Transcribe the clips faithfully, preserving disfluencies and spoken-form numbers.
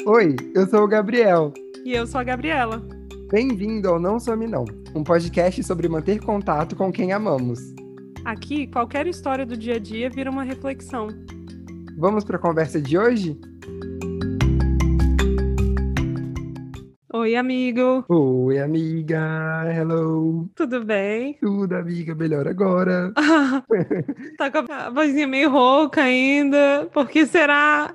Oi, eu sou o Gabriel. E eu sou a Gabriela. Bem-vindo ao Não Some Não, um podcast sobre manter contato com quem amamos. Aqui, qualquer história do dia a dia vira uma reflexão. Vamos para a conversa de hoje? Oi, amigo. Oi, amiga. Hello. Tudo bem? Tudo, amiga. Melhor agora. Tá com a vozinha meio rouca ainda. Por que será?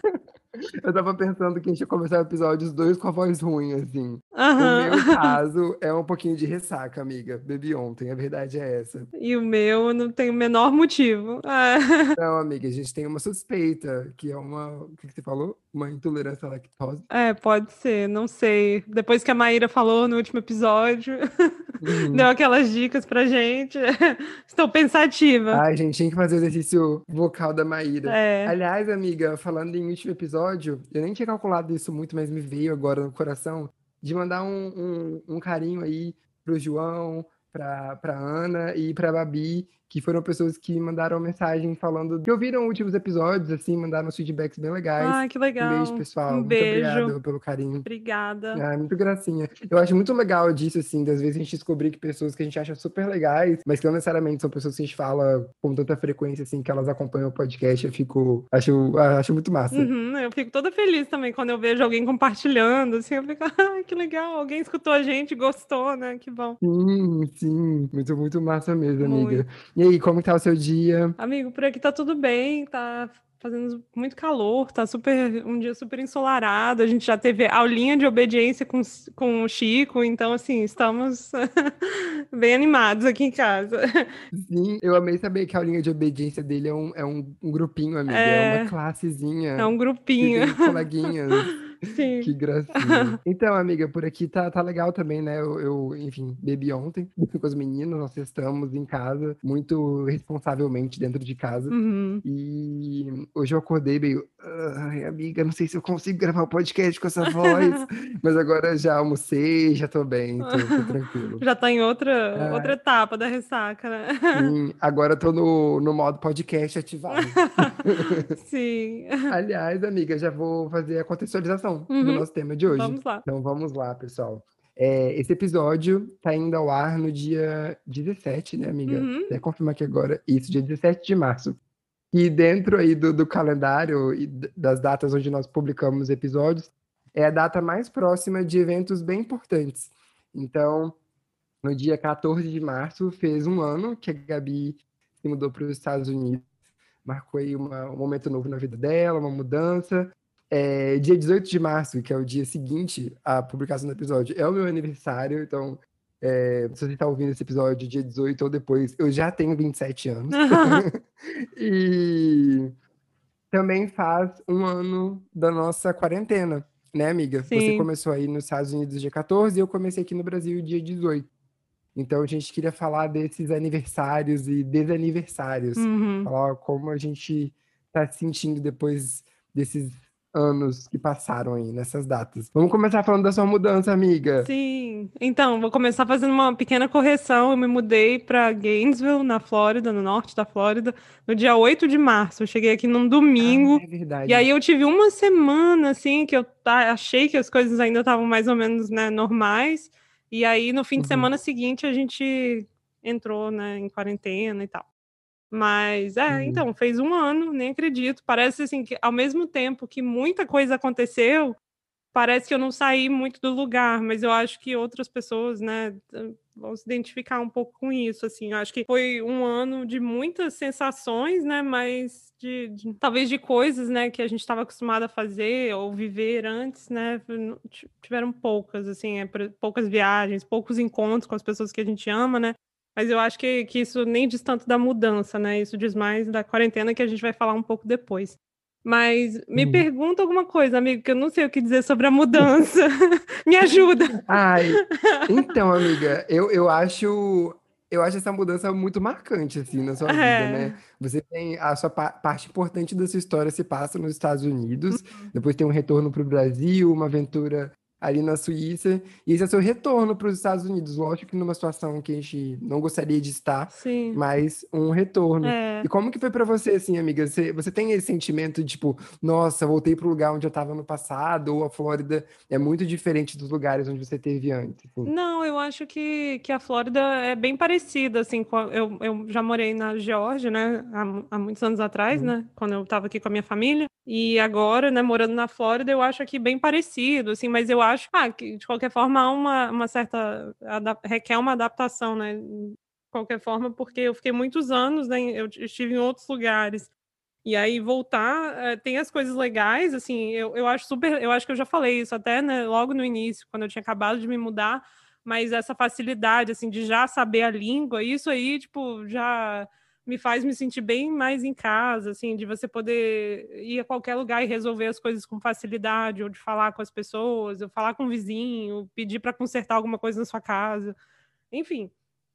Eu tava pensando que a gente ia começar o episódio os dois com a voz ruim, assim. No meu Aham. caso, é um pouquinho de ressaca, amiga. Bebi ontem, a verdade é essa. E o meu não tem o menor motivo. Ah, Não, amiga, a gente tem uma suspeita, que é uma... O que que você falou? Uma intolerância à lactose. É, pode ser, não sei. Depois que a Maíra falou no último episódio, deu Uhum. aquelas dicas pra gente. Estou pensativa. Ai, gente, tinha que fazer o exercício vocal da Maíra. É. Aliás, amiga, falando em último episódio, eu nem tinha calculado isso muito, mas me veio agora no coração de mandar um, um, um carinho aí pro João, pra, pra Ana e pra Babi, que foram pessoas que mandaram mensagem falando que ouviram últimos episódios, assim, mandaram uns feedbacks bem legais. Ai, que Um beijo, legal. pessoal. Um Muito beijo. obrigado pelo carinho. Obrigada. Ah, muito gracinha. Eu acho muito legal disso, assim, das vezes a gente descobrir que pessoas que a gente acha super legais, mas que não necessariamente são pessoas que a gente fala com tanta frequência, assim, que elas acompanham o podcast. Eu fico, acho, ah, acho muito massa. Uhum, eu fico toda feliz também quando eu vejo alguém compartilhando, assim, eu fico, ai, que legal, alguém escutou a gente, gostou, né? Que bom. Sim, sim, muito, muito massa mesmo, amiga. Muito. E aí, como que tá o seu dia? Amigo, por aqui tá tudo bem, tá fazendo muito calor, tá super, um dia super ensolarado, a gente já teve aulinha de obediência com, com o Chico, então, assim, estamos bem animados aqui em casa. Sim, eu amei saber que a aulinha de obediência dele é um, é um, um grupinho, amiga, é uma É, é classezinha um que grupinho. tem coleguinhas. Sim. Que gracinha. Então, amiga, por aqui tá, tá legal também, né? Eu, eu, enfim, bebi ontem com os meninos, nós estamos em casa, muito responsavelmente dentro de casa. Uhum. E hoje eu acordei meio, ai, amiga, não sei se eu consigo gravar o podcast com essa voz, mas agora já almocei, já tô bem, tô, tô tranquilo. Já tá em outra, outra Ah, etapa da ressaca, né? sim, agora tô no, no modo podcast ativado. Sim. Aliás, amiga, já vou fazer a contextualização do Uhum. nosso tema de hoje. Vamos lá. Então vamos lá, pessoal. É, esse episódio tá indo ao ar no dia dezessete, né, amiga? Uhum. Até confirmar aqui agora. Isso, dia dezessete de março. E dentro aí do, do calendário e d- das datas onde nós publicamos episódios, é a data mais próxima de eventos bem importantes. Então, no dia quatorze de março, fez um ano que a Gabi se mudou para os Estados Unidos. Marcou aí uma- um momento novo na vida dela, uma mudança. É, dia dezoito de março, que é o dia seguinte à publicação do episódio, é o meu aniversário, então, é, se você está ouvindo esse episódio dia dezoito ou depois, eu já tenho vinte e sete anos. E também faz um ano da nossa quarentena, né, amiga? Você Sim. começou aí nos Estados Unidos dia quatorze e eu comecei aqui no Brasil dia dezoito. Então a gente queria falar desses aniversários e desaniversários, Uhum. falar como a gente está se sentindo depois desses anos que passaram aí nessas datas. Vamos começar falando da sua mudança, amiga. Sim. Então, vou começar fazendo uma pequena correção. Eu me mudei para Gainesville, na Flórida, no norte da Flórida, no dia oito de março. Eu cheguei aqui num Ah, domingo. é E aí verdade. eu tive uma semana, assim, que eu tá, achei que as coisas ainda estavam mais ou menos, né, normais. E aí, no fim de Uhum, semana seguinte, a gente entrou, né, em quarentena e tal. Mas, é, uhum. então, fez um ano, nem acredito. Parece, assim, que ao mesmo tempo que muita coisa aconteceu, parece que eu não saí muito do lugar, mas eu acho que outras pessoas, né, vão se identificar um pouco com isso, assim. Eu acho que foi um ano de muitas sensações, né, mas de, de- talvez de coisas, né, que a gente estava acostumado a fazer ou viver antes, né, não- ti- tiveram poucas, assim, é, por- poucas viagens, poucos encontros com as pessoas que a gente ama, né. Mas eu acho que, que isso nem diz tanto da mudança, né? Isso diz mais da quarentena que a gente vai falar um pouco depois. Mas me Uhum. pergunta alguma coisa, amigo, que eu não sei o que dizer sobre a mudança. Me ajuda. Ai, então, amiga, eu, eu acho eu acho essa mudança muito marcante assim na sua vida, né? É. Você tem a sua pa- parte importante da sua história se passa nos Estados Unidos, depois tem um retorno para o Brasil, uma aventura ali na Suíça, e esse é seu retorno para os Estados Unidos. Lógico que numa situação que a gente não gostaria de estar, Sim. mas um retorno. É. E como que foi para você, assim, amiga? Você, você tem esse sentimento de, tipo, nossa, voltei para o lugar onde eu estava no passado, ou a Flórida é muito diferente dos lugares onde você esteve antes? Assim? Não, eu acho que, que a Flórida é bem parecida, assim, com a- eu, eu já morei na Geórgia, né, há, mu- há muitos anos atrás, Uhum. né, quando eu estava aqui com a minha família, e agora, né, morando na Flórida, eu acho aqui bem parecido, assim, mas eu acho, ah, que de qualquer forma há uma, uma certa, adap- requer uma adaptação, né, de qualquer forma, porque eu fiquei muitos anos, né, eu estive em outros lugares, e aí voltar, eh, tem as coisas legais, assim, eu, eu acho super, eu acho que eu já falei isso até, né, logo no início, quando eu tinha acabado de me mudar, mas essa facilidade, assim, de já saber a língua, isso aí, tipo, já me faz me sentir bem mais em casa, assim, de você poder ir a qualquer lugar e resolver as coisas com facilidade, ou de falar com as pessoas, ou falar com o vizinho, pedir para consertar alguma coisa na sua casa, enfim.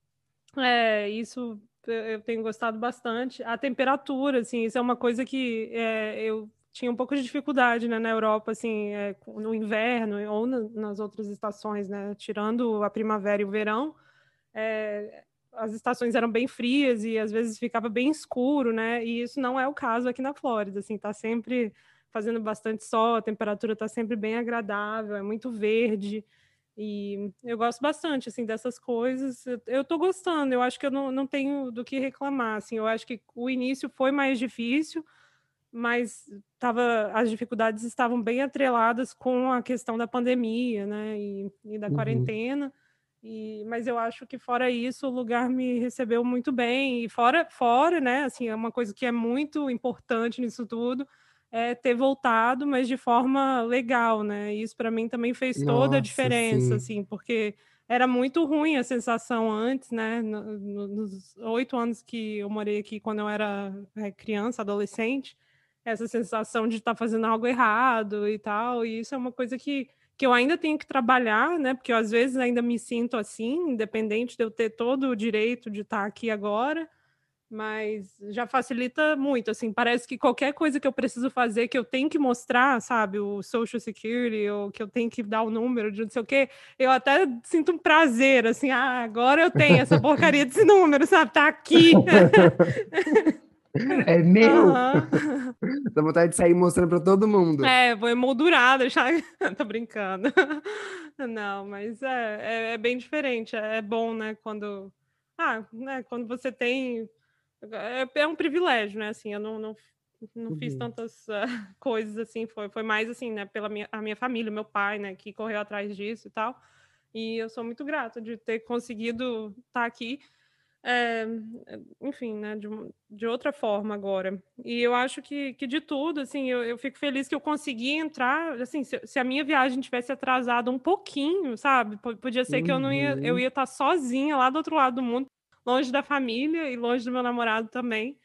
É, isso eu eu tenho gostado bastante. A temperatura, assim, isso é uma coisa que é, eu tinha um pouco de dificuldade, né, na Europa, assim, é, no inverno ou na- nas outras estações, né, tirando a primavera e o verão, é, as estações eram bem frias e às vezes ficava bem escuro, né, e isso não é o caso aqui na Flórida, assim, tá sempre fazendo bastante sol, a temperatura tá sempre bem agradável, é muito verde, e eu gosto bastante, assim, dessas coisas. Eu, eu tô gostando, eu acho que eu não, não tenho do que reclamar, assim. Eu acho que o início foi mais difícil, mas tava, as dificuldades estavam bem atreladas com a questão da pandemia, né, e, e da Uhum. quarentena. E, mas eu acho que fora isso, o lugar me recebeu muito bem. E fora, fora, né, assim, é uma coisa que é muito importante nisso tudo, é ter voltado, mas de forma legal, né? Isso para mim também fez toda a Nossa, diferença, sim. assim, porque era muito ruim a sensação antes, né? no- no- nos oito anos que eu morei aqui, quando eu era é, criança, adolescente, essa sensação de estar fazendo algo errado e tal. E isso é uma coisa que, que eu ainda tenho que trabalhar, né? Porque eu, às vezes, ainda me sinto assim, independente de eu ter todo o direito de estar aqui agora, mas já facilita muito, assim, parece que qualquer coisa que eu preciso fazer, que eu tenho que mostrar, sabe, o Social Security, ou que eu tenho que dar o número de não sei o quê, eu até sinto um prazer, assim, ah, agora eu tenho essa porcaria desse número, sabe, tá aqui. É meu! Aham. Dá vontade de sair mostrando para todo mundo. É, vou emoldurada, deixar... Tô brincando. Não, mas é, é, é bem diferente, é, é bom, né, quando... Ah, né, quando você tem... É, é um privilégio, né, assim, eu não, não, não fiz Uhum. tantas ah, coisas assim, foi, foi mais assim, né, pela minha, a minha família, meu pai, né, que correu atrás disso e tal, e eu sou muito grata de ter conseguido estar aqui, é, enfim, né, de, um- de outra forma agora. E eu acho que, que de tudo, assim, eu, eu fico feliz que eu consegui entrar, assim, se, se a minha viagem tivesse atrasado um pouquinho, sabe? Po- Podia ser que eu não ia, eu Uhum. ia estar sozinha lá do outro lado do mundo, longe da família e longe do meu namorado também.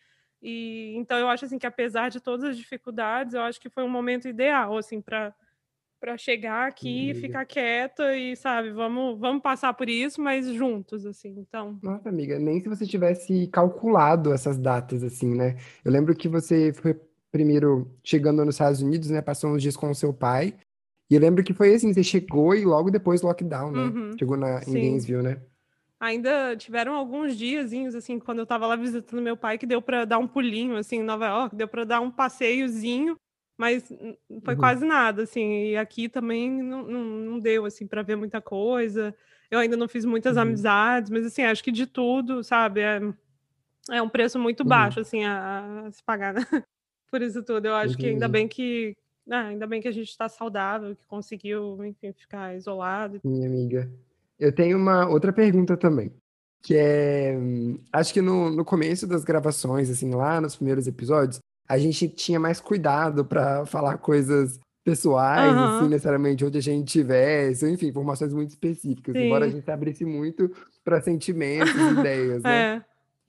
E então eu acho assim que apesar de todas as dificuldades, eu acho que foi um momento ideal, assim, para para chegar Sim, aqui, amiga. ficar quieta e, sabe, vamos, vamos passar por isso, mas juntos, assim. Então, Nossa, amiga, nem se você tivesse calculado essas datas, assim, né? Eu lembro que você foi primeiro chegando nos Estados Unidos, né? Passou uns dias com o seu pai. E eu lembro que foi assim, você chegou e logo depois lockdown, né? uhum, Chegou na, em sim. Gainesville, né? Ainda tiveram alguns diazinhos, assim, quando eu estava lá visitando meu pai, que deu para dar um pulinho, assim, em Nova York, deu para dar um passeiozinho, mas hum, foi Uhum. quase nada, assim, e aqui também não, não, não deu, assim, para ver muita coisa. Eu ainda não fiz muitas Uhum. amizades, mas, assim, acho que de tudo, sabe, é, é um preço muito baixo, Uhum. assim, a, a se pagar, né? Por isso tudo. Eu acho que ainda Entendi. bem que, ah, ainda bem que a gente está saudável, que conseguiu, enfim, ficar isolado. Minha amiga. Eu tenho uma outra pergunta também, que é, hum, acho que no, no começo das gravações, assim, lá nos primeiros episódios, a gente tinha mais cuidado para falar coisas pessoais, assim, Aham, necessariamente onde a gente estivesse, ou, enfim, informações muito específicas, embora a sim. gente se abrisse muito para sentimentos e ideias, né? É,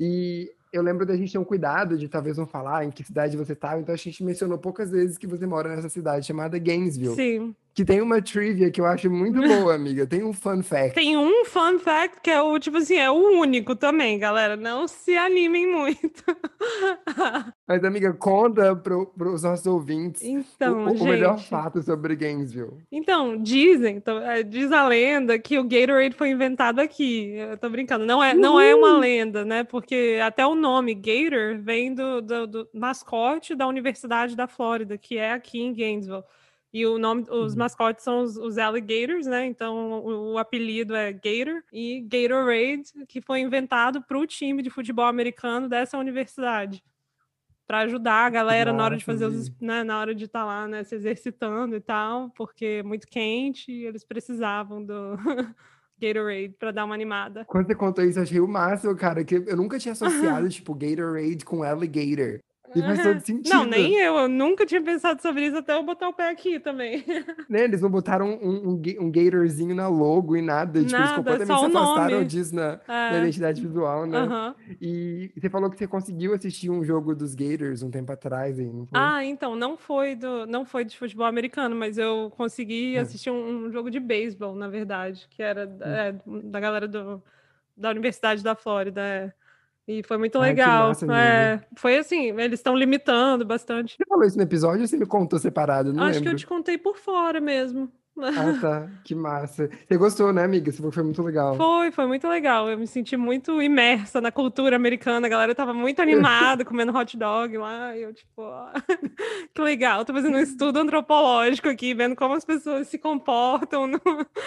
E eu lembro da gente ter um cuidado de talvez não falar em que cidade você estava, então a gente mencionou poucas vezes que você mora nessa cidade chamada Gainesville, sim. que tem uma trivia que eu acho muito boa, amiga. Tem um fun fact. Tem um fun fact que é o, tipo assim, é o único também, galera. Não se animem muito. Mas, amiga, conta para os nossos ouvintes o, Então, o- o melhor gente. fato sobre Gainesville. Então, dizem, então, é, diz a lenda que o Gatorade foi inventado aqui. Eu tô brincando, não é, não é uma Uhul! lenda, né? Porque até o nome Gator vem do, do, do mascote da Universidade da Flórida, que é aqui em Gainesville. E o nome, os Uhum. mascotes são os, os alligators, né? Então o, o apelido é Gator e Gatorade, que foi inventado para o time de futebol americano dessa universidade para ajudar a Que galera na hora de massa, fazer os, amiga. né, na hora de estar lá, né, se exercitando e tal, porque é muito quente e eles precisavam do Gatorade para dar uma animada. Quando você contou isso, eu achei o máximo, cara, que eu nunca tinha associado, tipo, Gatorade com alligator. E faz todo Não, nem sentido. eu, eu nunca tinha pensado sobre isso até eu botar o pé aqui também. Né? Eles não botaram um, um, ga- um gatorzinho na logo e nada. Tipo, eles Nada, é completamente só se o afastaram nome. disso na, na É, identidade visual, né? aham. E você falou que você conseguiu assistir um jogo dos Gators um tempo atrás aí, não foi? Ah, então, não foi do, não foi de futebol americano, mas eu consegui É. assistir um, um jogo de beisebol, na verdade, que era Hum. é, da galera do, da Universidade da Flórida. É. E foi muito Ai, que legal. massa, amiga. É, foi assim, eles estão limitando bastante. Você falou isso no episódio ou você me contou separado? Eu não Acho que eu te lembro. contei por fora mesmo. Ah, tá. Que massa. Você gostou, né, amiga? Você falou que foi muito legal. Foi, foi muito legal. Eu me senti muito imersa na cultura americana. A galera tava muito animada, comendo hot dog lá. E eu, tipo, ó, que legal. Tô fazendo um estudo antropológico aqui, vendo como as pessoas se comportam. No...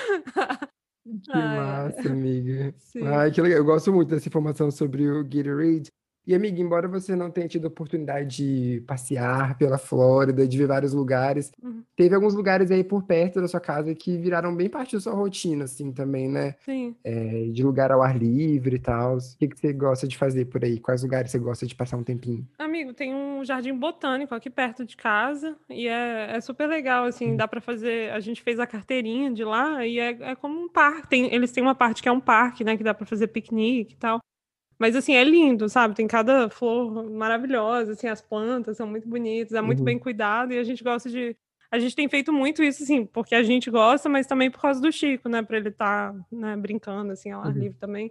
Que Ai, massa, ai. amiga. Sim. Ai, que legal. Eu gosto muito dessa informação sobre o Gatorade. E, amiga, embora você não tenha tido a oportunidade de passear pela Flórida, de ver vários lugares, Uhum. teve alguns lugares aí por perto da sua casa que viraram bem parte da sua rotina, assim, também, né? Sim. É, de lugar ao ar livre e tal. O que que você gosta de fazer por aí? Quais lugares você gosta de passar um tempinho? Amigo, tem um jardim botânico aqui perto de casa e é, é super legal, assim, dá para fazer. A gente fez a carteirinha de lá e é, é como um parque. Tem, eles têm uma parte que é um parque, né, que dá para fazer piquenique e tal. Mas assim, é lindo, sabe? Tem cada flor maravilhosa, assim, as plantas são muito bonitas, é muito bem Uhum, cuidado e a gente gosta de. A gente tem feito muito isso, assim, porque a gente gosta, mas também por causa do Chico, né? Para ele estar, né, brincando, assim, ao ar uhum, livre também.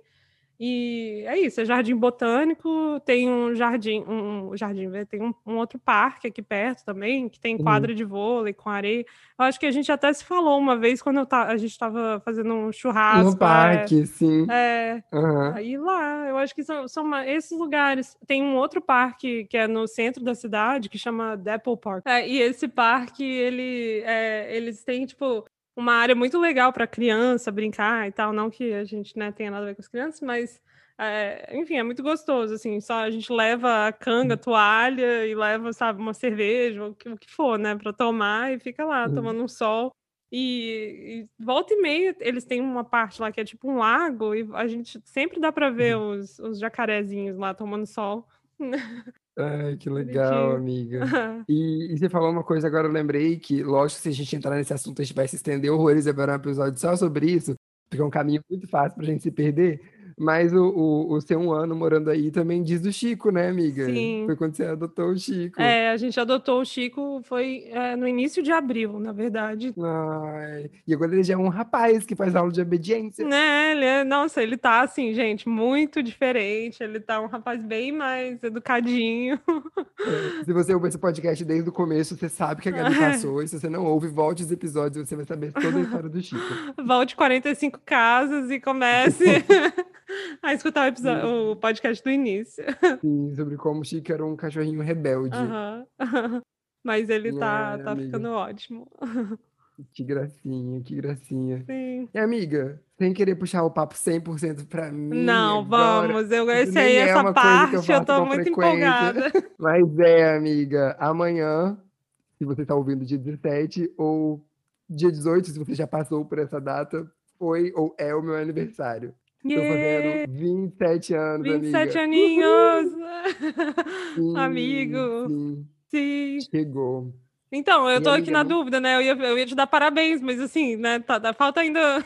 E é isso, é jardim botânico, tem um jardim, um um jardim, né, tem um, um outro parque aqui perto também, que tem uhum. quadra de vôlei com areia. Eu acho que a gente até se falou uma vez quando eu ta- a gente estava fazendo um No churrasco, é, parque, sim. é, Aham. aí lá, eu acho que são, são ma- esses lugares. Tem um outro parque que é no centro da cidade, que chama Depot Park. É, e esse parque, ele, é, eles têm, tipo, uma área muito legal para criança brincar e tal. Não que a gente, né, tenha nada a ver com as crianças, mas, é, enfim, é muito gostoso, assim. Só a gente leva a canga, a toalha e leva, sabe, uma cerveja, o que, o que for, né, para tomar e fica lá Uhum, tomando um sol. E, e volta e meia, eles têm uma parte lá que é tipo um lago, e a gente sempre dá para ver uhum. os, os jacarezinhos lá tomando sol. Ai, que legal, Bonitinho. amiga. E, e você falou uma coisa, agora eu lembrei que, lógico, se a gente entrar nesse assunto, a gente vai se estender horrores, vai virar um episódio só sobre isso, porque é um caminho muito fácil pra gente se perder. Mas o, o, o seu um ano morando aí também diz do Chico, né, amiga? Sim. Foi quando você adotou o Chico. É, a gente adotou o Chico, foi, é, no início de abril, na verdade. Ai, e agora ele já é um rapaz que faz aula de obediência. Né, ele é, nossa, ele tá assim, gente, muito diferente. Ele tá um rapaz bem mais educadinho. É, se você ouve esse podcast desde o começo, você sabe que a Gabi passou, e se você não ouve, volte os episódios, você vai saber toda a história do Chico. Volte quarenta e cinco casas e comece a escutar o, episódio, o podcast do início. Sim, sobre como o Chico era um cachorrinho rebelde. Aham. Mas ele tá, Ai, tá amiga, ficando ótimo. que gracinha, que gracinha. Sim. E, amiga, sem querer puxar o papo cem por cento pra mim Não, agora, vamos. Eu, isso esse aí, nem é essa uma coisa que eu parte, eu faço tô com muito frequência, empolgada. mas é, amiga, amanhã, se você tá ouvindo dia dezessete, ou dia dezoito, se você já passou por essa data, foi ou é o meu aniversário. Tô fazendo Yeah! vinte e sete anos, vinte e sete amiga. aninhos! Uhul! Sim, Amigo, sim, sim. chegou. Então, eu E, tô aqui amiga, é na muito. dúvida, né? Eu ia, eu ia te dar parabéns, mas assim, né? Tá, tá- falta ainda.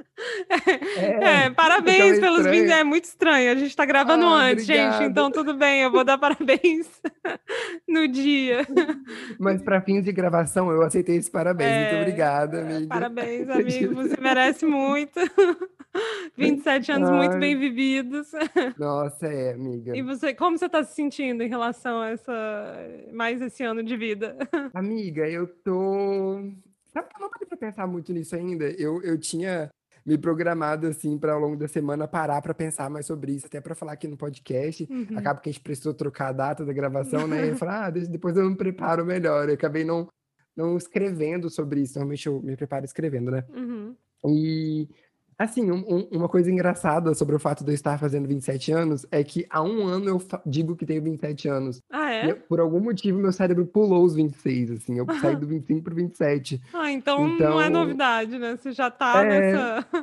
É, É, aquela parabéns pelos vinte. estranha. É muito estranho. A gente tá gravando Ah, antes, gente. obrigado. Então, tudo bem, eu vou dar parabéns no dia. Mas para fins de gravação, eu aceitei esse parabéns. Muito É, obrigada, é, amiga. parabéns, amigo. Você merece muito. vinte e sete anos muito Ai, bem vividos. nossa, é, amiga. E você, como você tá se sentindo em relação a essa mais esse ano de vida? Amiga, eu tô. Sabe que eu não parei pra pensar muito nisso ainda? Eu, eu tinha me programado, assim, para ao longo da semana parar pra pensar mais sobre isso, até pra falar aqui no podcast. Uhum. Acaba que a gente precisou trocar a data da gravação, né? E eu falei, ah, deixa- depois eu me preparo melhor. Eu acabei não, não escrevendo sobre isso. Normalmente eu me preparo escrevendo, né? Uhum. E, assim, um- um- uma coisa engraçada sobre o fato de eu estar fazendo vinte e sete anos é que há um ano eu fa- digo que tenho vinte e sete anos. Ah, E é? eu- por algum motivo, meu cérebro pulou os vinte e seis, assim. Eu saí do vinte e cinco pro vinte e sete. Ah, então não é Então, novidade, né? Você já tá é, nessa.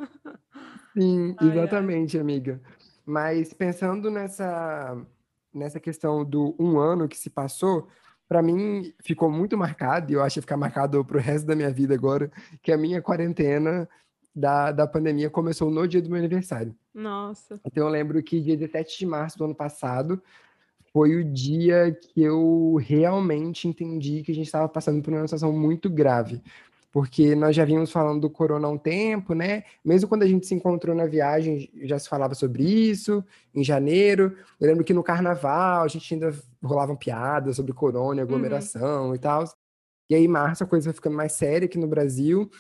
sim, Ai, ai. exatamente, amiga. Mas pensando nessa, nessa questão do um ano que se passou, para mim ficou muito marcado, e eu acho que vai ficar marcado pro resto da minha vida agora, que a minha quarentena da, da pandemia começou no dia do meu aniversário. Nossa. Então eu lembro que dia dezessete de março do ano passado foi o dia que eu realmente entendi que a gente estava passando por uma situação muito grave. Porque nós já vínhamos falando do corona há um tempo, né? Mesmo quando a gente se encontrou na viagem, já se falava sobre isso, em janeiro. Eu lembro que no carnaval a gente ainda rolavam piadas sobre corona, Uhum. aglomeração e tal. E aí, em março, a coisa foi ficando mais séria aqui no Brasil.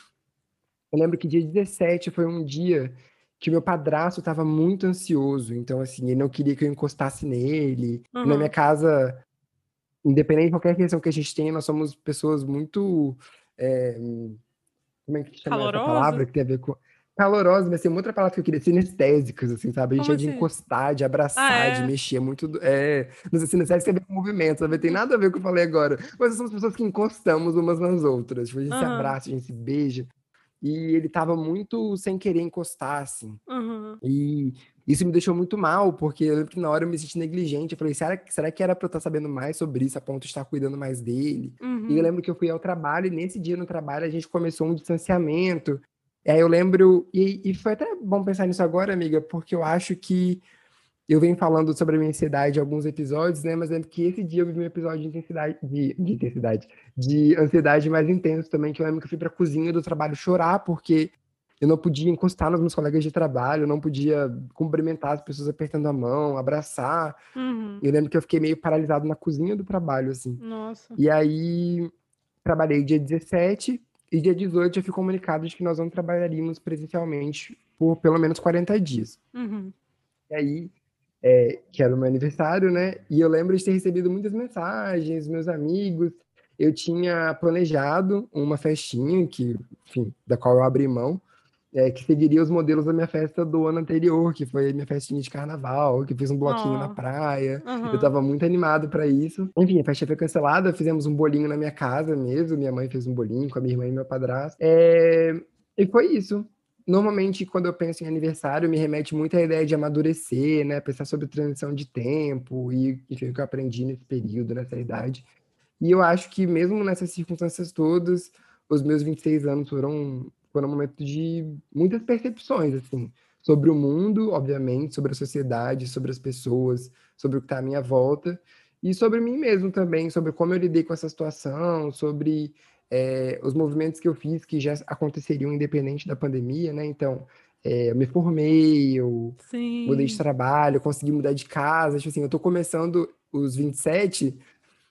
Eu lembro que dia dezessete foi um dia que meu padrasto estava muito ansioso, então assim, ele não queria que eu encostasse nele. E na minha Uhum. casa, independente de qualquer questão que a gente tenha, nós somos pessoas muito, é, como é que chama essa palavra Calorosos? que tem a ver com calorosas, mas tem uma outra palavra que eu queria, sinestésicas, assim, sabe? A gente Como é de assim? encostar, de Ah, abraçar, de é? mexer, é muito, do- é, não sei, sinestésicos tem a ver com movimento, sabe? Tem nada a ver com o que eu falei agora, mas nós somos pessoas que encostamos umas nas outras, tipo, a gente se Aham. abraça, a gente se beija, e ele estava muito sem querer encostar, assim. Uhum. E isso me deixou muito mal, porque eu lembro que na hora eu me senti negligente. Eu falei, será, que- será que era para eu estar sabendo mais sobre isso, a ponto de estar cuidando mais dele? E eu Uhum. lembro que eu fui ao trabalho, e nesse dia no trabalho a gente começou um distanciamento. E aí eu lembro, e, e foi até bom pensar nisso agora, amiga, porque eu acho que eu venho falando sobre a minha ansiedade em alguns episódios, né? Mas lembro que esse dia eu vivi um episódio de intensidade, de, de intensidade, de ansiedade mais intenso também, que eu lembro que eu fui pra cozinha do trabalho chorar, porque eu não podia encostar nos meus colegas de trabalho, eu não podia cumprimentar as pessoas apertando a mão, abraçar. Uhum. Eu lembro que eu fiquei meio paralisado na cozinha do trabalho, assim. Nossa. E aí trabalhei dia dezessete e dia dezoito eu fui comunicado de que nós não trabalharíamos presencialmente por pelo menos quarenta dias. Uhum. E aí é, que era o meu aniversário, né? E eu lembro de ter recebido muitas mensagens, meus amigos. Eu tinha planejado uma festinha que, enfim, da qual eu abri mão, é, que seguiria os modelos da minha festa do ano anterior, que foi a minha festinha de carnaval, que fiz um bloquinho na Ó. praia. Eu Aham. estava muito animado para isso. Enfim, a festa foi cancelada, fizemos um bolinho na minha casa mesmo. Minha mãe fez um bolinho com a minha irmã e meu padrasto. É, e foi isso. Normalmente, quando eu penso em aniversário, me remete muito à ideia de amadurecer, né? Pensar sobre transição de tempo e, enfim, o que eu aprendi nesse período, nessa idade. E eu acho que mesmo nessas circunstâncias todas, os meus vinte e seis anos foram, foram um momento de muitas percepções, assim, sobre o mundo, obviamente, sobre a sociedade, sobre as pessoas, sobre o que está à minha volta, e sobre mim mesmo também, sobre como eu lidei com essa situação, sobre é, os movimentos que eu fiz que já aconteceriam independente da pandemia, né? Então, é, eu me formei, eu mudei de Sim. trabalho, consegui mudar de casa, tipo assim, eu estou começando os vinte e sete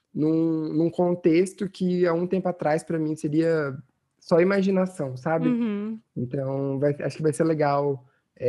num, num contexto que há um tempo atrás para mim seria só imaginação, sabe? Uhum. Então vai- acho que vai ser legal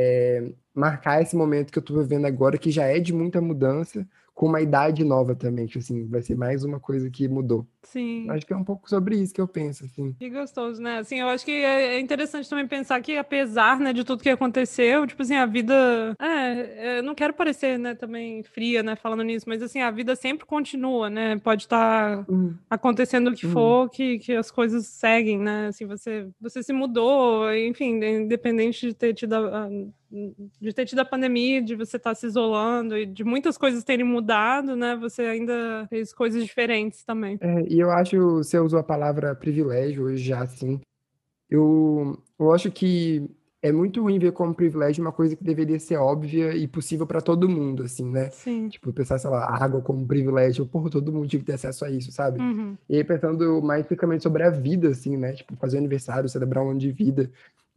é, marcar esse momento que eu estou vivendo agora, que já é de muita mudança, com uma idade nova também, que assim, vai ser mais uma coisa que mudou. Sim. Acho que é um pouco sobre isso que eu penso, assim. Que gostoso, né? Assim, eu acho que é é interessante também pensar que, apesar, né, de tudo que aconteceu, tipo assim, a vida. É, é, eu não quero parecer, né, também fria, né, falando nisso, mas assim, a vida sempre continua, né? Pode estar Uhum, acontecendo o que uhum. for, que, que as coisas seguem, né? Assim, você, você se mudou, enfim, independente de ter tido a, de ter tido a pandemia, de você estar se isolando e de muitas coisas terem mudado, né? Você ainda fez coisas diferentes também. É, e eu acho, você usou a palavra privilégio hoje já, assim, Eu, eu acho que é muito ruim ver como privilégio uma coisa que deveria ser óbvia e possível para todo mundo, assim, né? Sim. Tipo, pensar, sei lá, a água como privilégio, porra, todo mundo tinha que ter acesso a isso, sabe? Uhum. E aí pensando mais especificamente sobre a vida, assim, né? Tipo, fazer aniversário, celebrar um ano de vida.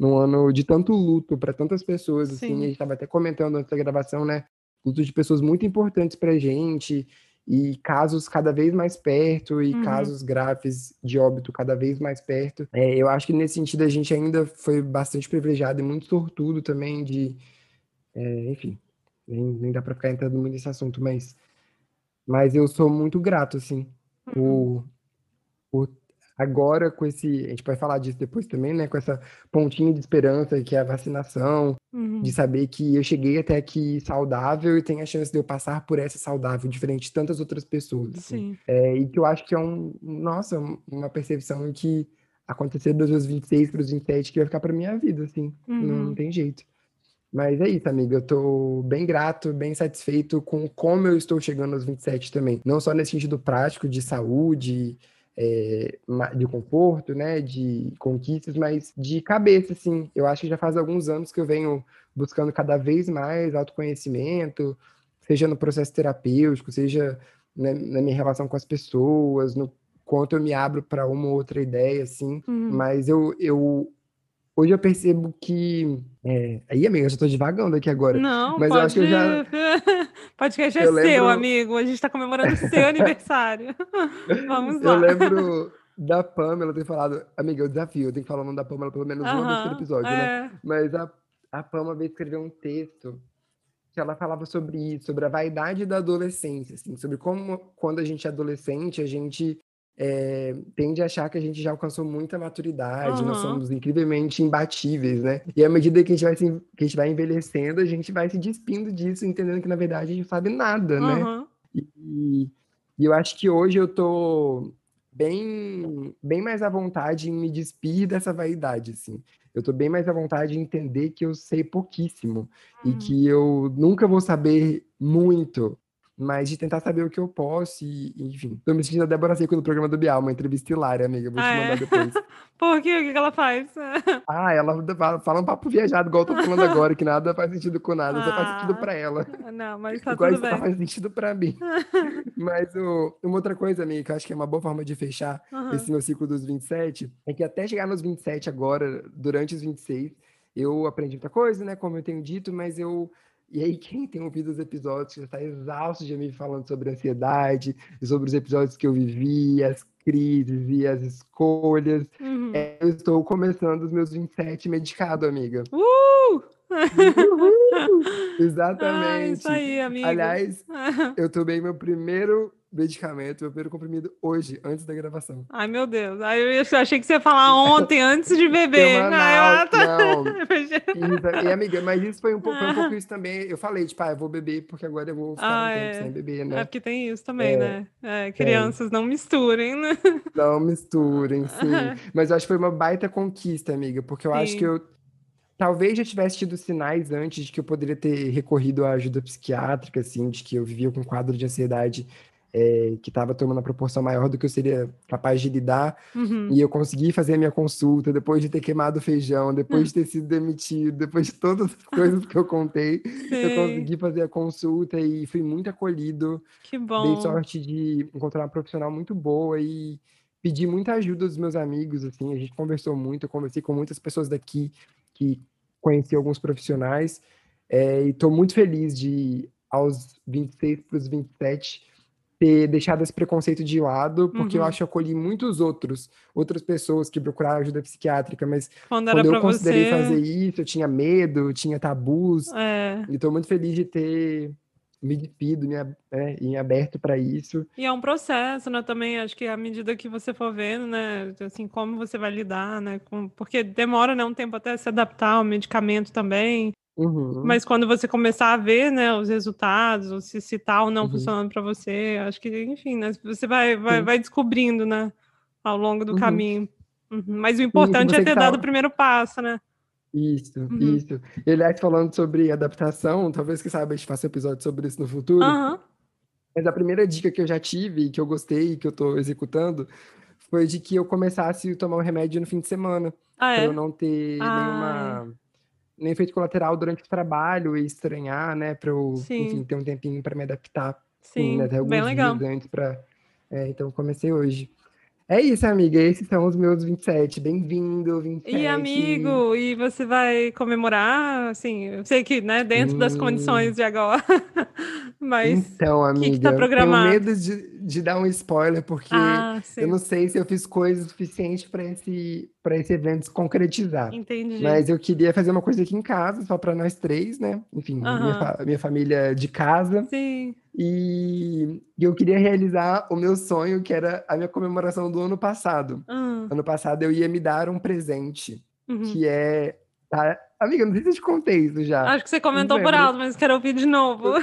num ano de tanto luto para tantas pessoas, assim, Sim. a gente estava até comentando antes da gravação, né? Luto de pessoas muito importantes pra gente, e casos cada vez mais perto, e Uhum. casos graves de óbito cada vez mais perto. É, eu acho que nesse sentido a gente ainda foi bastante privilegiado e muito sortudo também de, é, enfim, nem, nem dá para ficar entrando muito nesse assunto, mas, mas eu sou muito grato, assim, Uhum. por, por agora com esse, a gente vai falar disso depois também, né, com essa pontinha de esperança que é a vacinação, de Uhum. saber que eu cheguei até aqui saudável e tem a chance de eu passar por essa saudável, diferente de tantas outras pessoas, assim. Sim. É, e que eu acho que é um, nossa, uma percepção que acontecer dos meus vinte e seis para os vinte e sete que vai ficar para minha vida, assim, não, não Uhum. tem jeito. Mas é isso, amiga. Eu tô bem grato, bem satisfeito com como eu estou chegando aos vinte e sete também. Não só nesse sentido prático de saúde, é, ma- de conforto, né? De conquistas, mas de cabeça, assim. Eu acho que já faz alguns anos que eu venho buscando cada vez mais autoconhecimento, seja no processo terapêutico, seja na, na minha relação com as pessoas, no quanto eu me abro para uma ou outra ideia, assim. Uhum. Mas eu, eu hoje eu percebo que. É, aí, amiga, eu já tô divagando aqui agora. Não, Mas eu acho que pode. eu já. Podcast é Eu seu, lembro. amigo. A gente tá comemorando o seu aniversário. Vamos Eu lá. lembro da Pamela ter falado. Amiga, eu desafio, eu tenho que falar o nome da Pamela pelo menos uma vez por Aham. episódio, né? É. Mas a, a Pamela uma vez escreveu um texto que ela falava sobre isso, sobre a vaidade da adolescência, assim, sobre como, quando a gente é adolescente, a gente é, tende a achar que a gente já alcançou muita maturidade, nós Aham. somos incrivelmente imbatíveis, né? E à medida que a gente vai, se, que a gente vai envelhecendo, a gente vai se despindo disso, entendendo que, na verdade, a gente não sabe nada, né? Aham. E, e e eu acho que hoje eu tô bem, bem mais à vontade em me despir dessa vaidade, assim. Eu tô bem mais à vontade em entender que eu sei pouquíssimo e Uhum. que eu nunca vou saber muito, mas de tentar saber o que eu posso e, enfim. Tô me sentindo a Débora Seco no programa do Bial, uma entrevista hilária, amiga, vou Ah, te é? mandar depois. Por quê? O que que ela faz? Ah, ela fala, fala um papo viajado, igual eu tô falando agora, que nada faz sentido com nada, só faz sentido Ah, pra ela. não, mas tá Igual tudo isso só bem. faz sentido pra mim. Mas o, uma outra coisa, amiga, que eu acho que é uma boa forma de fechar Aham. esse meu ciclo dos vinte e sete, é que até chegar nos vinte e sete agora, durante os vinte e seis, eu aprendi muita coisa, né, como eu tenho dito, mas eu... E aí, quem tem ouvido os episódios já está exausto de mim falando sobre ansiedade, e sobre os episódios que eu vivi, as crises e as escolhas. Uhum. É, eu estou começando os meus vinte e sete medicado, amiga. Uh! Uhul! Ah, isso Exatamente. aí, amigo. Aliás, eu tomei meu primeiro medicamento, meu primeiro comprimido hoje, antes da gravação. Ai, meu Deus. Ai, eu achei que você ia falar ontem, antes de beber. Ai, eu, Semanal, ah, tá. não. Isso, e amiga, mas isso foi um pouco, foi um pouco isso também. Eu falei, tipo, ah, eu vou beber porque agora eu vou ficar Ah, um tempo sem é. beber, É né? porque tem isso também, né? É, Tem. crianças não misturem, né? Não misturem, sim. Mas eu acho que foi uma baita conquista, amiga, porque eu acho que Sim. eu talvez já tivesse tido sinais antes de que eu poderia ter recorrido à ajuda psiquiátrica, assim, de que eu vivia com um quadro de ansiedade é, que estava tomando uma proporção maior do que eu seria capaz de lidar. Uhum. E eu consegui fazer a minha consulta depois de ter queimado o feijão, depois de ter sido demitido, depois de todas as coisas que eu contei, eu Sim. consegui fazer a consulta e fui muito acolhido. Que Dei bom. sorte de encontrar uma profissional muito boa e pedi muita ajuda dos meus amigos, assim, a gente conversou muito, eu conversei com muitas pessoas daqui que conheci alguns profissionais, é, e estou muito feliz de, aos vinte e seis para os vinte e sete, ter deixado esse preconceito de lado, porque eu Uhum. acho que eu acolhi muitos outros, outras pessoas que procuraram ajuda psiquiátrica, mas Quando era quando eu pra considerei você, fazer isso, eu tinha medo, eu tinha tabus, é. e estou muito feliz de ter me despido, me, ab- né, e aberto para isso. E é um processo, né? Também acho que à medida que você for vendo, né? Assim, como você vai lidar, né? Com... Porque demora, né, um tempo até se adaptar ao medicamento também. Uhum, Mas quando você começar a ver, né, os resultados, ou se, se tá ou não uhum, funcionando para você, acho que, enfim, né, você vai, vai, sim, vai descobrindo, né, ao longo do uhum. caminho. Uhum. Mas o Sim, se importante é você que ter dado o tá. primeiro passo, né? Isso, Uhum. isso. E aliás, falando sobre adaptação, talvez que saiba a gente faça um episódio sobre isso no futuro. Aham. Mas a primeira dica que eu já tive, que eu gostei, que eu tô executando, foi de que eu começasse a tomar o remédio no fim de semana, Ah, para eu é? não ter Ah, é. nenhuma, nenhum efeito colateral durante o trabalho e estranhar, né? Para eu, enfim, Sim, ter um tempinho para me adaptar, sim, né, sim, até bem alguns dias legal. antes para. Então, eu comecei hoje. É isso, amiga. Esses são os meus vinte e sete. Bem-vindo, E vinte e sete. amigo, e você vai comemorar, assim, eu sei que, né, dentro das Hum, condições de agora, mas então, o que que tá amiga, tenho programado? medo de, de dar um spoiler, porque Ah, eu sim, não sei se eu fiz coisa suficiente para esse, para esse evento se concretizar. entendi. Mas eu queria fazer uma coisa aqui em casa, só para nós três, né? Enfim, minha, Aham, fa- minha família de casa. sim. E eu queria realizar o meu sonho, que era a minha comemoração do ano passado. Ah, Ano passado eu ia me dar um presente, uhum. que é. Tá? Amiga, não sei se eu te contei isso já. Acho que você Não comentou por lembro. alto, mas quero ouvir de novo.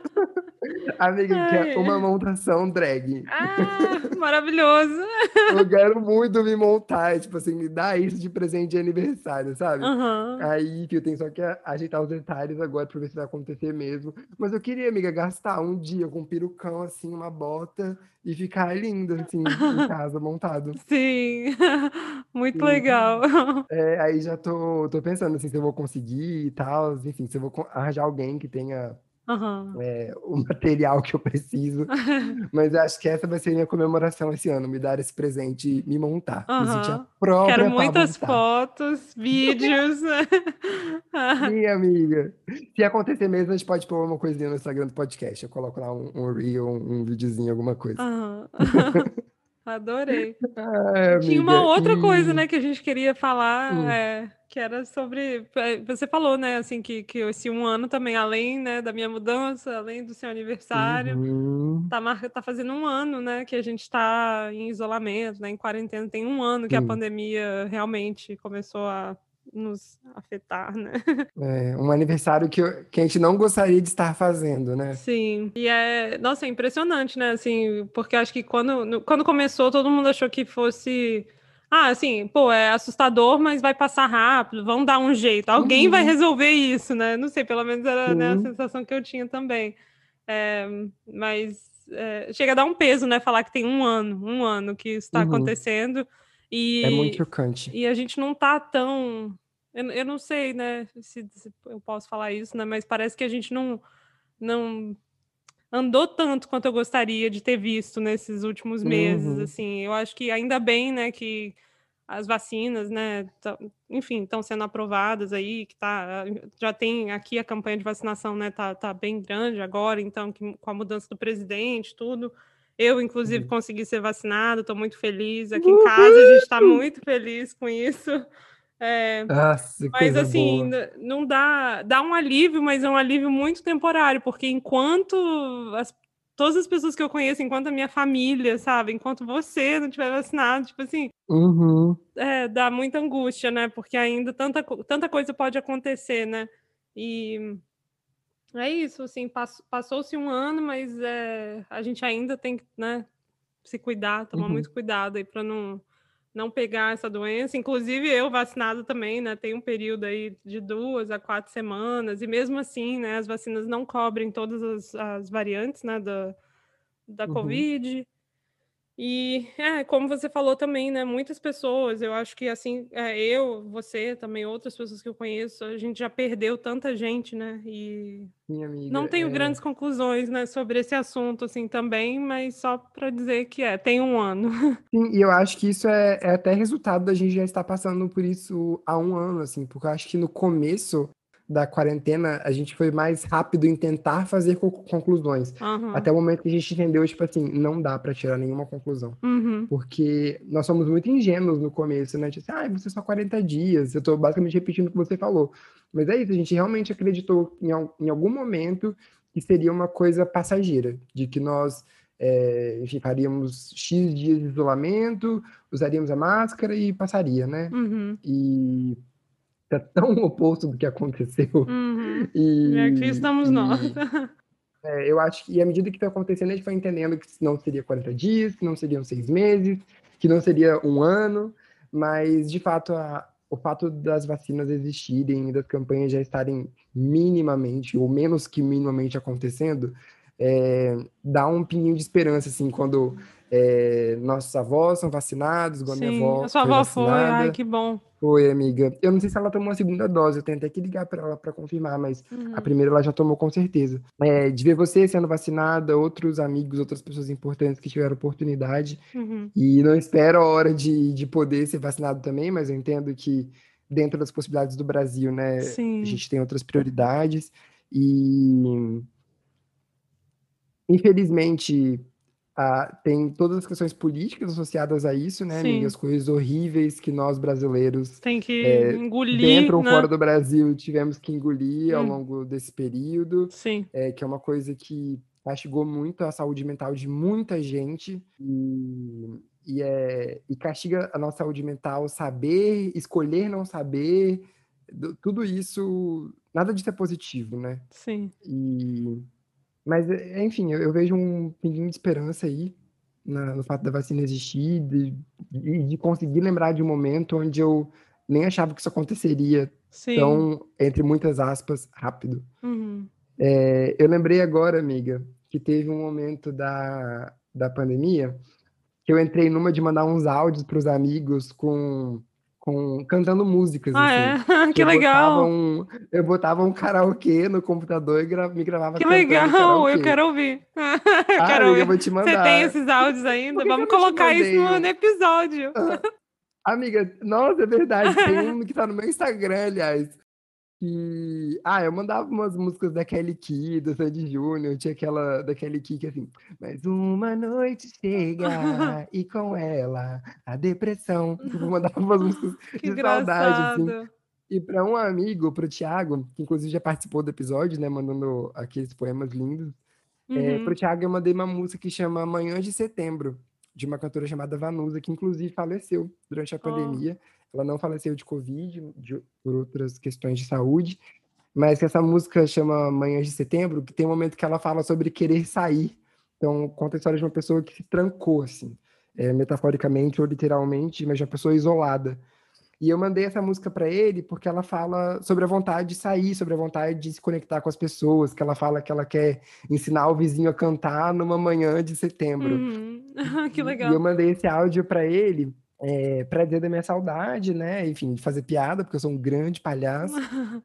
Amiga, que é uma Ai. montação drag. Ah, maravilhoso. Eu quero muito me montar, tipo assim, me dar isso de presente de aniversário, sabe? Aham. Aí que eu tenho só que a- ajeitar os detalhes agora pra ver se vai acontecer mesmo. Mas eu queria, amiga, gastar um dia com um perucão, assim, uma bota e ficar linda, assim, em casa, montado. Sim, muito Sim. legal. É, aí já tô, tô pensando, assim, se eu vou conseguir e tal, enfim, se eu vou co- arranjar alguém que tenha Aham. é, o material que eu preciso. Mas eu acho que essa vai ser a minha comemoração esse ano, me dar esse presente e me montar, me sentir a Aham. Quero própria Pablo muitas Vittar. fotos, vídeos. Minha amiga. Se acontecer mesmo, a gente pode pôr uma coisinha no Instagram do podcast. Eu coloco lá um, um reel, um, um videozinho, alguma coisa. Aham. Adorei. Ai, E tinha uma amiga. outra coisa, E. né, que a gente queria falar, hum, é, que era sobre. é, Você falou, né, assim, que, que esse um ano também, além, né, da minha mudança, além do seu aniversário, uhum, tá, mar... tá fazendo um ano, né, que a gente tá em isolamento, né, em quarentena. Tem um ano que a sim. pandemia realmente começou a nos afetar, né? É, um aniversário que, eu- que a gente não gostaria de estar fazendo, né? Sim, e é, nossa, é impressionante, né? Assim, porque acho que quando, no- quando começou, todo mundo achou que fosse, ah, assim, pô, é assustador, mas vai passar rápido, vão dar um jeito, alguém vai Uhum, resolver isso, né? Não sei, pelo menos era, né, a sim. sensação que eu tinha também. É, mas é, chega a dar um peso, né? Falar que tem um ano, um ano que isso está Uhum. acontecendo É muito e, chocante. e a gente não tá tão. Eu, eu não sei, né, se, se eu posso falar isso, né? Mas parece que a gente não não andou tanto quanto eu gostaria de ter visto nesses últimos meses, Uhum, assim. Eu acho que ainda bem, né, que as vacinas, né, tão- enfim, estão sendo aprovadas aí, que tá, já tem aqui a campanha de vacinação, né, tá, tá bem grande agora, então, que- com a mudança do presidente, tudo. Eu, inclusive, uhum. consegui ser vacinada, estou muito feliz. Aqui em casa, a gente está Uhul! muito feliz com isso. É, Nossa, mas coisa assim, boa. n- não dá, dá um alívio, mas é um alívio muito temporário, porque enquanto as- todas as pessoas que eu conheço, enquanto a minha família, sabe, enquanto você não tiver vacinado, tipo assim, Uhum, é, dá muita angústia, né? Porque ainda tanta, co- tanta coisa pode acontecer, né? E é isso, assim, pass- passou-se um ano, mas é, a gente ainda tem que, né, se cuidar, tomar uhum, muito cuidado aí para não não pegar essa doença. Inclusive, eu vacinada também, né? Tem um período aí de duas a quatro semanas, e mesmo assim, né, as vacinas não cobrem todas as, as variantes, né, da, da uhum. Covid. E é, como você falou também, né? Muitas pessoas, eu acho que assim, é, eu, você, também outras pessoas que eu conheço, a gente já perdeu tanta gente, né? E Minha amiga, não tenho é. grandes conclusões, né, sobre esse assunto, assim, também, mas só para dizer que é, tem um ano. Sim, e eu acho que isso é, é até resultado da gente já estar passando por isso há um ano, assim, porque eu acho que no começo da quarentena a gente foi mais rápido em tentar fazer co- conclusões. Aham. Até o momento que a gente entendeu, tipo assim, não dá para tirar nenhuma conclusão. Uhum. Porque nós somos muito ingênuos no começo, né? Tipo assim, ah, você só quarenta dias. Eu tô basicamente repetindo o que você falou. Mas é isso, a gente realmente acreditou em, al- em algum momento que seria uma coisa passageira, de que nós, é, enfim, faríamos X dias de isolamento, usaríamos a máscara e passaria, né? Uhum. E tá tão oposto do que aconteceu. Uhum. E aqui E, estamos nós. e é, eu acho que, à medida que foi acontecendo, a gente foi entendendo que não seria quarenta dias, que não seriam seis meses, que não seria um ano, mas, de fato, a, o fato das vacinas existirem e das campanhas já estarem minimamente, ou menos que minimamente acontecendo, é, dá um pinguinho de esperança, assim, quando É, nossos avós são vacinados, igual a minha Sim, a avó sua foi avó foi, ai, vacinada. que bom. Foi, amiga. Eu não sei se ela tomou a segunda dose, eu tenho até que ligar para ela para confirmar, mas a Uhum, primeira ela já tomou com certeza. É, de ver você sendo vacinada, outros amigos, outras pessoas importantes que tiveram oportunidade, uhum, e não espero a hora de, de poder ser vacinado também, mas eu entendo que dentro das possibilidades do Brasil, né, a sim, gente tem outras prioridades, e infelizmente ah, tem todas as questões políticas associadas a isso, né, amiga? sim. As coisas horríveis que nós brasileiros, Tem que é, engolir, dentro ou fora né? do Brasil, tivemos que engolir ao Hum, longo desse período, sim, é, que é uma coisa que castigou muito a saúde mental de muita gente e, e, é, e castiga a nossa saúde mental saber, escolher não saber, do- tudo isso, nada disso é positivo, né? sim, E mas, é, enfim, eu, eu vejo um pinguinho de esperança aí na- no fato da vacina existir de, de, de conseguir lembrar de um momento onde eu nem achava que isso aconteceria sim. tão, entre muitas aspas, rápido. Uhum. É, eu lembrei agora, amiga, que teve um momento da, da pandemia que eu entrei numa de mandar uns áudios para os amigos com, com cantando músicas Ah, assim, é? que Que eu botava legal! um eu botava um karaokê no computador e gra- me gravava Que cantando legal! Eu karaokê. quero ouvir. Eu Ah, quero amiga, eu ouvir. vou te Você tem mandar. esses áudios Por ainda? que que Vamos eu não te colocar isso mandei no, no um? episódio. Ah, amiga, nossa, é verdade. Tem um que tá no meu Instagram, aliás. Que. Ah, eu mandava umas músicas da Kelly Key, do Sandy Júnior. Tinha aquela da Kelly Key que é assim. Mas uma noite chega e com ela a depressão. Tipo, eu mandava umas músicas Que de saudade, assim. engraçado. E para um amigo, pro Thiago, que inclusive já participou do episódio, né? Mandando aqueles poemas lindos. É, pro Uhum. Thiago, eu mandei uma música que chama Manhã de Setembro, de uma cantora chamada Vanusa, que inclusive faleceu durante a Oh, pandemia. Ela não faleceu de Covid, de- por outras questões de saúde, mas que essa música chama Manhã de Setembro, que tem um momento que ela fala sobre querer sair. Então, conta a história de uma pessoa que se trancou, assim, é, metaforicamente ou literalmente, mas de uma pessoa isolada. E eu mandei essa música para ele porque ela fala sobre a vontade de sair, sobre a vontade de se conectar com as pessoas, que ela fala que ela quer ensinar o vizinho a cantar numa manhã de setembro. uhum. Que E, e eu legal. mandei esse áudio para ele, é, para dizer da minha saudade, né? Enfim, de fazer piada, porque eu sou um grande palhaço.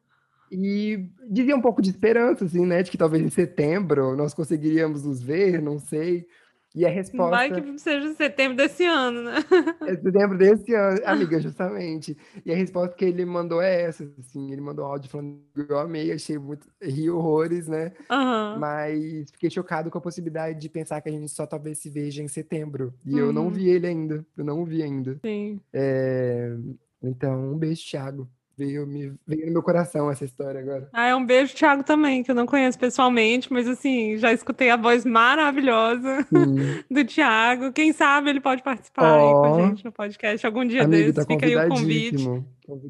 E dizia um pouco de esperança, assim, né? De que talvez em setembro nós conseguiríamos nos ver, não sei. E a Vai resposta que seja setembro desse ano, né? é setembro desse ano, amiga, justamente. E a resposta que ele mandou é essa, assim, ele mandou um áudio falando que eu amei, achei muito, ri horrores, né? Aham. Mas fiquei chocado com a possibilidade de pensar que a gente só talvez se veja em setembro. E eu não Uhum. vi ele ainda, eu não o vi ainda. Sim. É, então, um beijo, Thiago. Veio, me, veio no meu coração essa história agora. Ah, é um beijo, Thiago, também, que eu não conheço pessoalmente, mas assim, já escutei a voz maravilhosa Sim. do Thiago. Quem sabe ele pode participar aí com a Ó, gente no podcast algum dia amigo, tá desses. Fica aí o convite. convidadíssimo.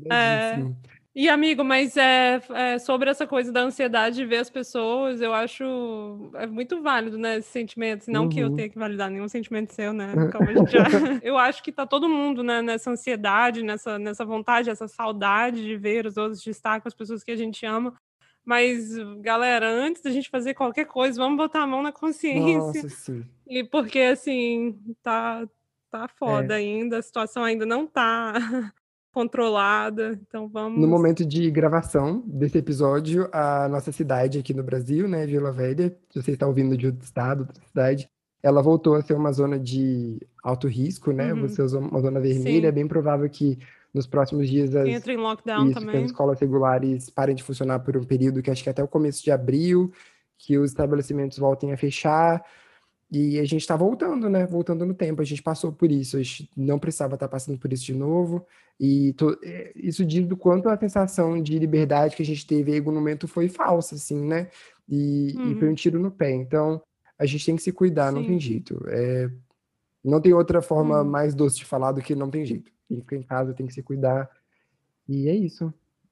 É. Convidadíssimo. E, amigo, mas é, é, sobre essa coisa da ansiedade de ver as pessoas, eu acho é muito válido, né, esse sentimento. Não que eu Uhum. tenha que validar nenhum sentimento seu, né? Como a gente já. Eu acho que tá todo mundo, né, nessa ansiedade, nessa, nessa vontade, essa saudade de ver os outros, de estar com as pessoas que a gente ama. Mas, galera, antes da gente fazer qualquer coisa, vamos botar a mão na consciência. Nossa, sim. E porque, assim, tá, tá foda É, ainda, a situação ainda não tá controlada. Então no vamos. momento de gravação desse episódio, a nossa cidade aqui no Brasil, né, Vila Velha, se você está ouvindo de outro estado, outra cidade, ela voltou a ser uma zona de alto risco, né? Uhum. Você usou uma zona vermelha, é Sim. bem provável que nos próximos dias as, Entra em lockdown isso, que as também. escolas regulares parem de funcionar por um período que acho que é até o começo de abril, que os estabelecimentos voltem a fechar. E a gente está voltando, né? Voltando no tempo. A gente passou por isso, a gente não precisava estar passando por isso de novo. E to- é, isso diz do quanto a sensação de liberdade que a gente teve aí no momento foi falsa, assim, né? E, e foi um Uhum. tiro no pé. Então, a gente tem que se cuidar, não tem Sim. jeito. É, não tem outra forma Uhum. mais doce de falar do que não tem jeito. Tem que ficar em casa, tem que se cuidar. E é isso.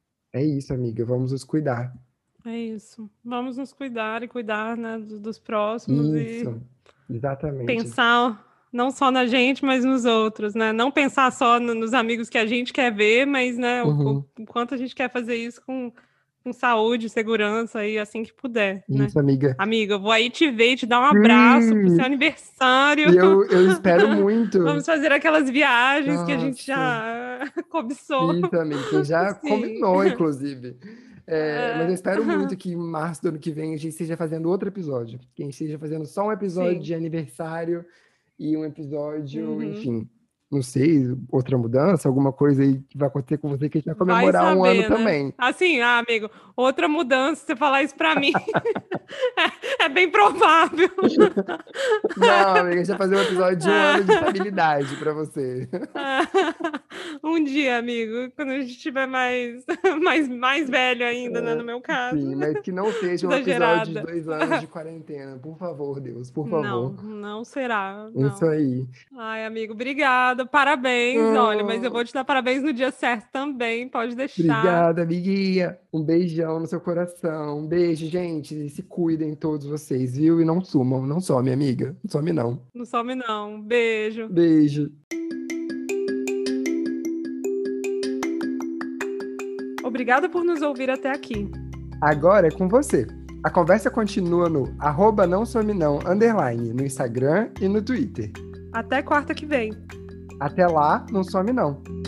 É isso, amiga. Vamos nos cuidar. É isso. Vamos nos cuidar e cuidar, né, do- dos próximos e Isso. Exatamente. pensar não só na gente, mas nos outros, né? Não pensar só no- nos amigos que a gente quer ver, mas, né, o, o Uhum. o quanto a gente quer fazer isso com com saúde, segurança e assim que puder, né? Isso, amiga. Amiga, eu vou aí te ver e te dar um abraço Hum, pro seu aniversário. eu, eu espero muito. Vamos fazer aquelas viagens Nossa. que a gente já cobiçou. Isso, amiga. Quem já Sim. combinou, inclusive. É, mas eu É. espero muito que em março do ano que vem a gente esteja fazendo outro episódio. Que a gente esteja fazendo só um episódio Sim. de aniversário e um episódio, Uhum. enfim, não sei, outra mudança, alguma coisa aí que vai acontecer com você que a gente vai Vai comemorar um saber, ano né? também. Assim, ah, amigo, outra mudança, você falar isso pra mim, é, é bem provável. Não, amiga, a gente vai fazer um episódio de um ano de estabilidade pra você. Um dia, amigo, quando a gente estiver mais, mais, mais velho ainda, né, no meu caso. Sim, mas que não seja um episódio de Exagerada. dois anos de quarentena. Por favor, Deus, por Não, favor. não será, Isso não. aí. Ai, amigo, obrigada, parabéns. Olha, mas eu vou te dar parabéns no dia certo também, pode deixar. Obrigada, amiguinha. Um beijão no seu coração. Um beijo, gente. Se cuidem todos vocês, viu? E não sumam. Não some, amiga. Não some, não. Não some, não. Beijo. Beijo. Obrigada por nos ouvir até aqui. Agora é com você. A conversa continua no arroba não some não, underline, no Instagram e no Twitter. Até quarta que vem. Até lá, não some não.